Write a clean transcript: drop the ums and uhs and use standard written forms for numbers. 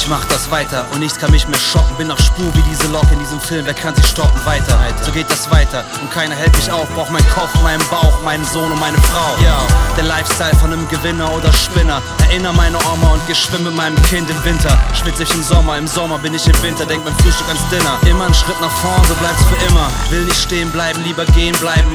Ich mach das weiter und nichts kann mich mehr schocken. Bin auf Spur wie diese Lok in diesem Film, wer kann sie stoppen? Weiter, so geht das weiter und keiner hält mich auf. Brauch meinen Kopf, meinen Bauch, meinen Sohn und meine Frau. Ja, der Lifestyle von einem Gewinner oder Spinner. Erinner meine Oma und geh schwimmen mit meinem Kind im Winter. Schwitz ich im Sommer bin ich im Winter. Denk beim Frühstück ans Dinner. Immer einen Schritt nach vorn, so bleibt's für immer. Will nicht stehen bleiben, lieber gehen bleiben.